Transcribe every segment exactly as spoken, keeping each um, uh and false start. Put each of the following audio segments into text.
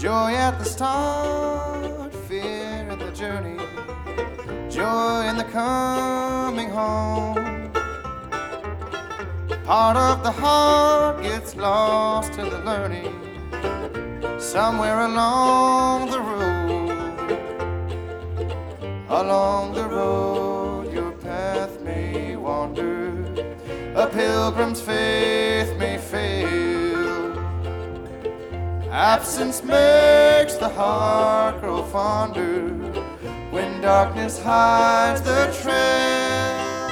Joy at the start, fear in the journey, joy in the coming home. Part of the heart gets lost in the learning, somewhere along the road. Along the road your path may wander, a pilgrim's faith may fail. Absence makes the heart grow fonder when darkness hides the trail.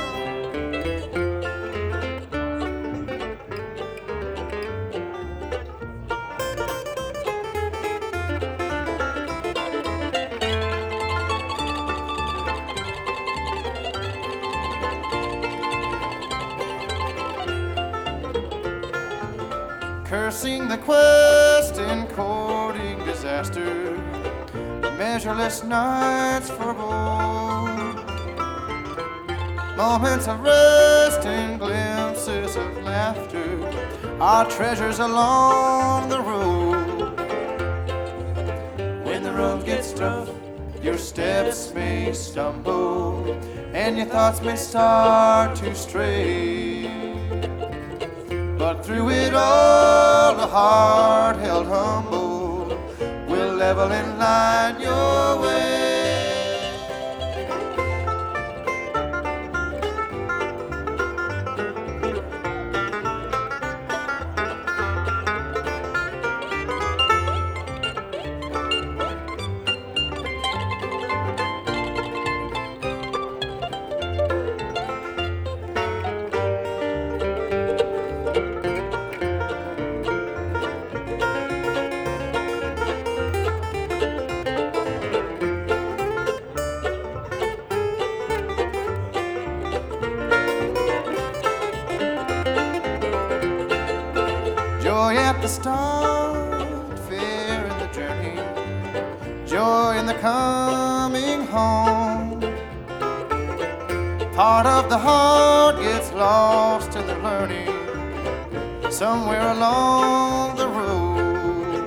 Cursing the quest and courting disaster, measureless nights forebode. Moments of rest and glimpses of laughter are treasures along the road. When the road gets tough, your steps may stumble and your thoughts may start to stray. But through it all, a heart held humble will level and light your way. Joy at the start, fear in the journey, joy in the coming home. Part of the heart gets lost in the learning, somewhere along the road.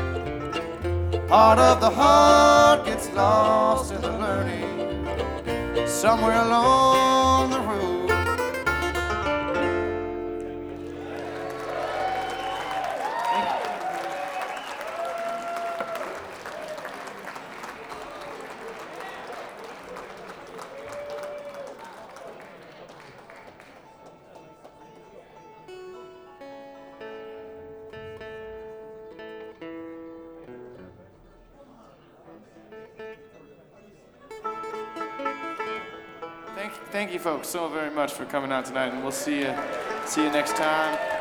Part of the heart gets lost in the learning, somewhere along the road. Thank, thank you folks so very much for coming out tonight, and we'll see you, see you next time.